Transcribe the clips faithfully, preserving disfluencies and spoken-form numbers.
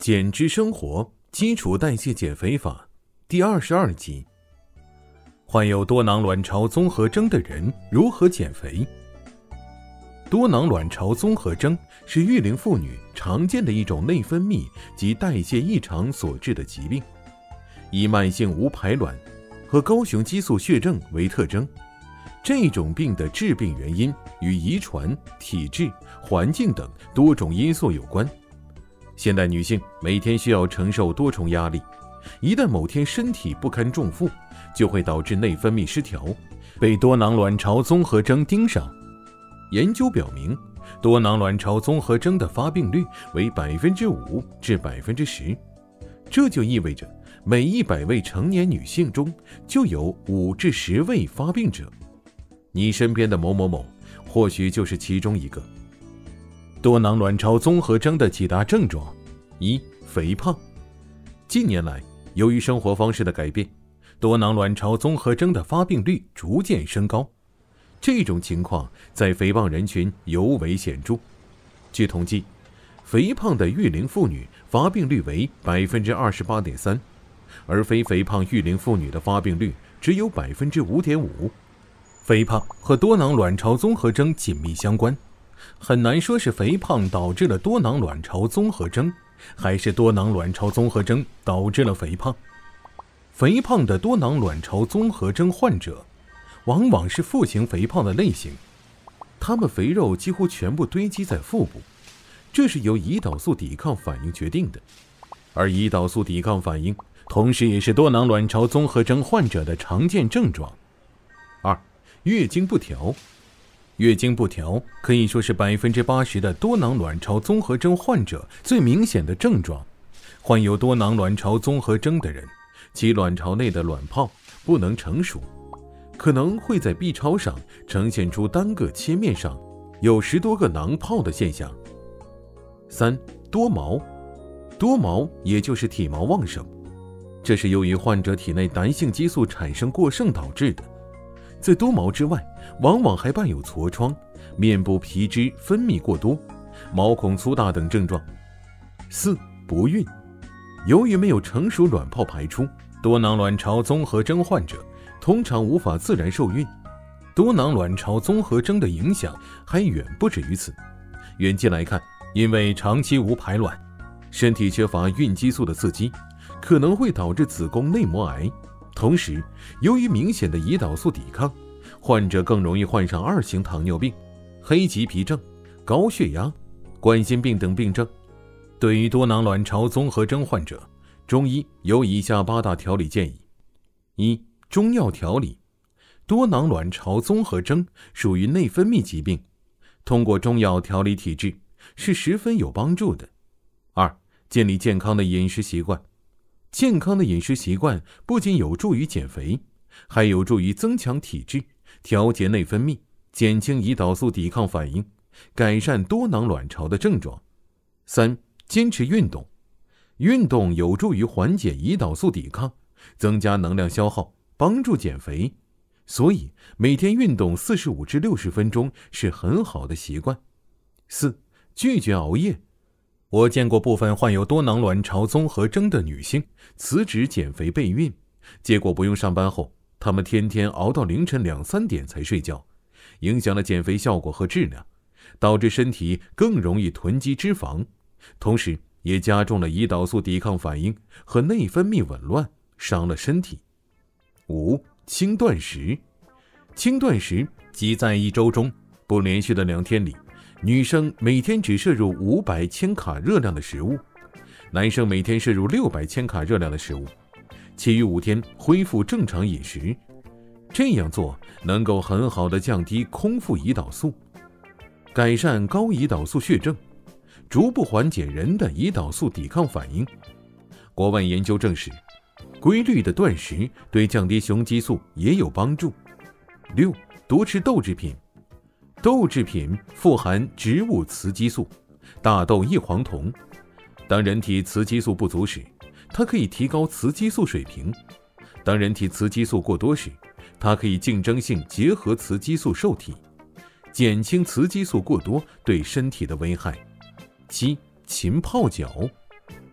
减脂生活基础代谢减肥法第二十二集。患有多囊卵巢综合征的人如何减肥？多囊卵巢综合征是育龄妇女常见的一种内分泌及代谢异常所致的疾病，以慢性无排卵和高雄激素血症为特征。这种病的致病原因与遗传、体质、环境等多种因素有关。现代女性每天需要承受多重压力，一旦某天身体不堪重负，就会导致内分泌失调，被多囊卵巢综合征盯上。研究表明，多囊卵巢综合征的发病率为 百分之五 至 百分之十， 这就意味着每一百位成年女性中就有五至十位发病者。你身边的某某某或许就是其中一个。多囊卵巢综合征的几大症状：一、肥胖。近年来，由于生活方式的改变，多囊卵巢综合征的发病率逐渐升高。这种情况在肥胖人群尤为显著。据统计，肥胖的育龄妇女发病率为 百分之二十八点三， 而非肥胖育龄妇女的发病率只有 百分之五点五。 肥胖和多囊卵巢综合征紧密相关，很难说是肥胖导致了多囊卵巢综合征，还是多囊卵巢综合征导致了肥胖。肥胖的多囊卵巢综合征患者往往是腹型肥胖的类型，他们肥肉几乎全部堆积在腹部，这是由胰岛素抵抗反应决定的。而胰岛素抵抗反应同时也是多囊卵巢综合征患者的常见症状。二、月经不调。月经不调可以说是 百分之八十 的多囊卵巢综合征患者最明显的症状。患有多囊卵巢综合征的人，其卵巢内的卵泡不能成熟，可能会在 B 超上呈现出单个切面上有十多个囊泡的现象。三、多毛。多毛也就是体毛旺盛，这是由于患者体内男性激素产生过剩导致的。在多毛之外，往往还伴有痤疮、面部皮脂分泌过多、毛孔粗大等症状。四、不孕。由于没有成熟卵泡排出，多囊卵巢综合征患者通常无法自然受孕。多囊卵巢综合征的影响还远不止于此。远近来看，因为长期无排卵，身体缺乏孕激素的刺激，可能会导致子宫内膜癌。同时，由于明显的胰岛素抵抗，患者更容易患上二型糖尿病、黑棘皮症、高血压、冠心病等病症。对于多囊卵巢综合征患者，中医有以下八大调理建议。一、中药调理。多囊卵巢综合征属于内分泌疾病，通过中药调理体质是十分有帮助的。二、建立健康的饮食习惯。健康的饮食习惯不仅有助于减肥，还有助于增强体质，调节内分泌，减轻胰岛素抵抗反应，改善多囊卵巢的症状。三、坚持运动。运动有助于缓解胰岛素抵抗，增加能量消耗，帮助减肥。所以每天运动四十五至六十分钟是很好的习惯。四、拒绝熬夜。我见过部分患有多囊卵巢综合征的女性辞职减肥备孕，结果不用上班后，她们天天熬到凌晨两三点才睡觉，影响了减肥效果和质量，导致身体更容易囤积脂肪，同时也加重了胰岛素抵抗反应和内分泌紊乱，伤了身体。五、轻断食。轻断食即在一周中不连续的两天里，女生每天只摄入五百千卡热量的食物，男生每天摄入六百千卡热量的食物，其余五天恢复正常饮食。这样做能够很好的降低空腹胰岛素，改善高胰岛素血症，逐步缓解人的胰岛素抵抗反应。国外研究证实，规律的断食对降低雄激素也有帮助。六、多吃豆制品。豆制品富含植物雌激素、大豆异黄酮。当人体雌激素不足时，它可以提高雌激素水平；当人体雌激素过多时，它可以竞争性结合雌激素受体，减轻雌激素过多对身体的危害。七、勤泡脚。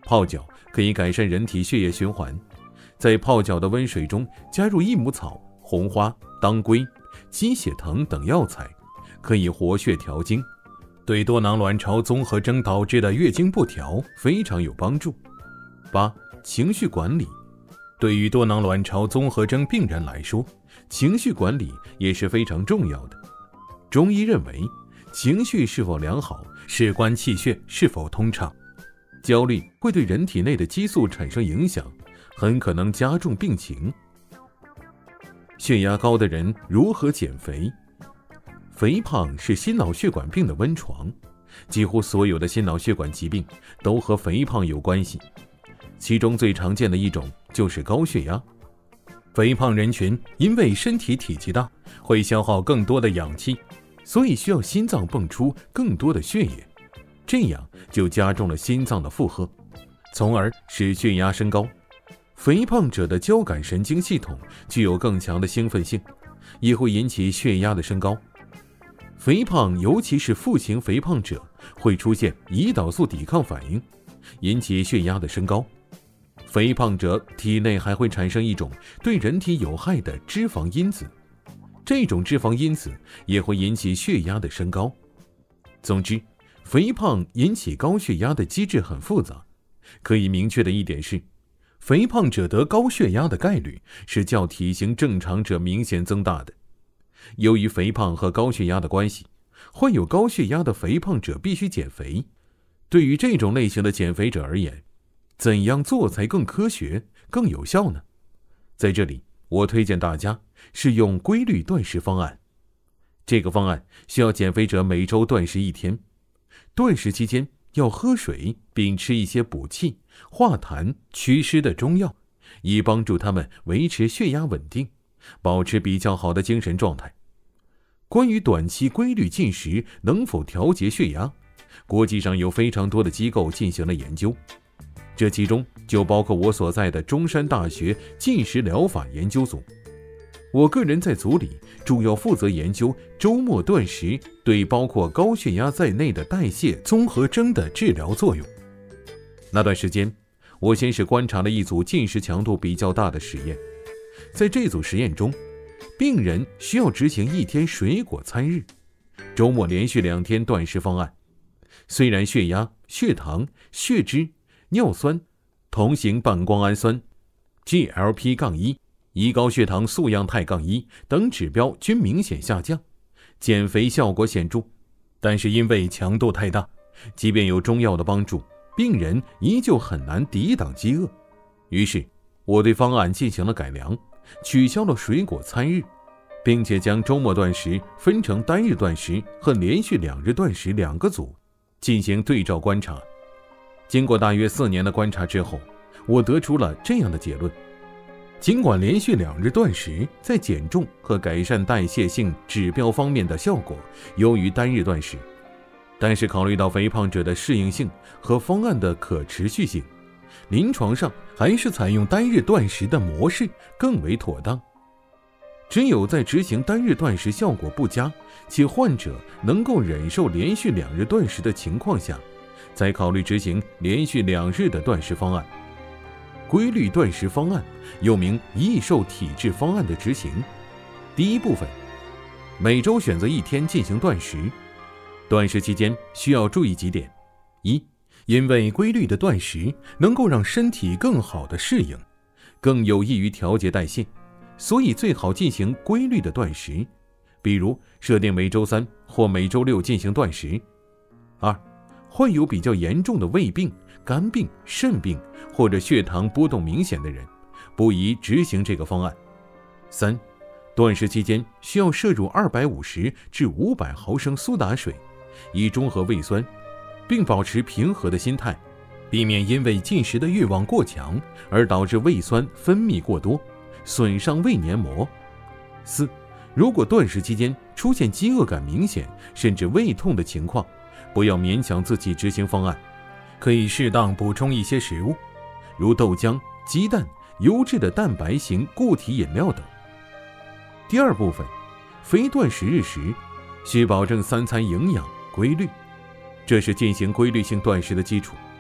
泡脚可以改善人体血液循环，在泡脚的温水中加入益母草、红花、当归、鸡血藤等药材，可以活血调经，对多囊卵巢综合征导致的月经不调非常有帮助。八、情绪管理。对于多囊卵巢综合征病人来说，情绪管理也是非常重要的。中医认为，情绪是否良好，事关气血是否通畅。焦虑会对人体内的激素产生影响，很可能加重病情。血压高的人如何减肥？肥胖是心脑血管病的温床，几乎所有的心脑血管疾病都和肥胖有关系。其中最常见的一种就是高血压。肥胖人群因为身体体积大，会消耗更多的氧气，所以需要心脏泵出更多的血液，这样就加重了心脏的负荷，从而使血压升高。肥胖者的交感神经系统具有更强的兴奋性，也会引起血压的升高。肥胖，尤其是腹型肥胖者，会出现胰岛素抵抗反应，引起血压的升高。肥胖者体内还会产生一种对人体有害的脂肪因子，这种脂肪因子也会引起血压的升高。总之，肥胖引起高血压的机制很复杂。可以明确的一点是，肥胖者得高血压的概率是较体型正常者明显增大的。由于肥胖和高血压的关系，患有高血压的肥胖者必须减肥。对于这种类型的减肥者而言，怎样做才更科学、更有效呢？在这里，我推荐大家使用规律断食方案。这个方案需要减肥者每周断食一天，断食期间要喝水，并吃一些补气、化痰、祛湿的中药，以帮助他们维持血压稳定，保持比较好的精神状态。关于短期规律进食能否调节血压，国际上有非常多的机构进行了研究，这其中就包括我所在的中山大学进食疗法研究组。我个人在组里主要负责研究周末断食对包括高血压在内的代谢综合征的治疗作用。那段时间，我先是观察了一组进食强度比较大的实验。在这组实验中，病人需要执行一天水果餐日，周末连续两天断食方案。虽然血压、血糖、血脂、尿酸、同型半胱氨酸、G L P 一、胰高血糖素样肽一等指标均明显下降，减肥效果显著，但是因为强度太大，即便有中药的帮助，病人依旧很难抵挡饥饿。于是我对方案进行了改良，取消了水果餐日，并且将周末断食分成单日断食和连续两日断食两个组，进行对照观察。经过大约四年的观察之后，我得出了这样的结论：尽管连续两日断食在减重和改善代谢性指标方面的效果优于单日断食，但是考虑到肥胖者的适应性和方案的可持续性，临床上还是采用单日断食的模式更为妥当。只有在执行单日断食效果不佳，且患者能够忍受连续两日断食的情况下，再考虑执行连续两日的断食方案。规律断食方案又名易瘦体质方案的执行，第一部分，每周选择一天进行断食。断食期间需要注意几点：一、因为规律的断食能够让身体更好的适应，更有益于调节代谢，所以最好进行规律的断食，比如设定每周三或每周六进行断食。二、患有比较严重的胃病、肝病、肾病或者血糖波动明显的人，不宜执行这个方案。三、断食期间需要摄入二百五十至五百毫升苏打水，以中和胃酸，并保持平和的心态，避免因为进食的欲望过强而导致胃酸分泌过多，损伤胃黏膜。四、如果断食期间出现饥饿感明显甚至胃痛的情况，不要勉强自己执行方案，可以适当补充一些食物，如豆浆、鸡蛋、优质的蛋白型固体饮料等。第二部分，非断食日时需保证三餐营养规律，这是进行规律性断食的基础。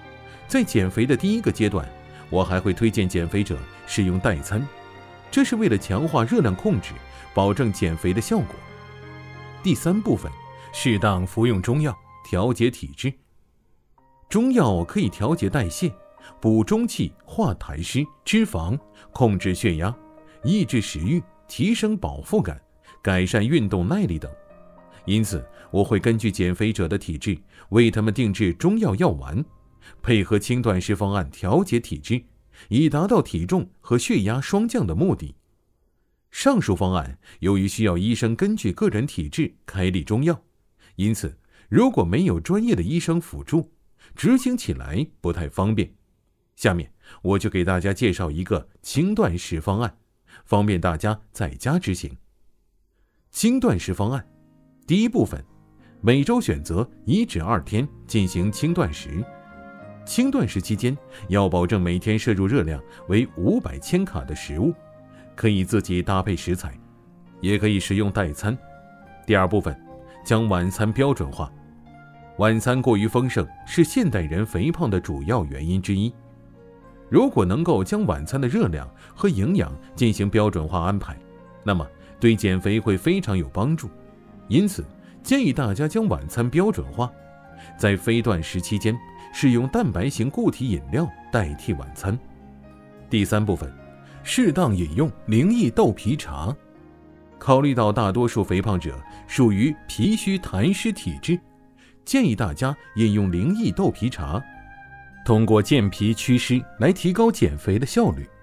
在减肥的第一个阶段，我还会推荐减肥者使用代餐，这是为了强化热量控制，保证减肥的效果。第三部分，适当服用中药，调节体质。中药可以调节代谢，补中气，化痰湿、脂肪，控制血压，抑制食欲，提升饱腹感，改善运动耐力等。因此，我会根据减肥者的体质，为他们定制中药药丸，配合轻断食方案调节体质，以达到体重和血压双降的目的。上述方案由于需要医生根据个人体质开立中药，因此如果没有专业的医生辅助，执行起来不太方便。下面我就给大家介绍一个轻断食方案，方便大家在家执行。轻断食方案，第一部分，每周选择一至二天进行轻断食。轻断食期间要保证每天摄入热量为五百千卡的食物，可以自己搭配食材，也可以使用代餐。第二部分，将晚餐标准化。晚餐过于丰盛是现代人肥胖的主要原因之一。如果能够将晚餐的热量和营养进行标准化安排，那么对减肥会非常有帮助。因此，建议大家将晚餐标准化，在非断食期间使用蛋白型固体饮料代替晚餐。第三部分，适当饮用灵益豆皮茶。考虑到大多数肥胖者属于脾虚痰湿体质，建议大家饮用灵益豆皮茶，通过健脾祛湿来提高减肥的效率。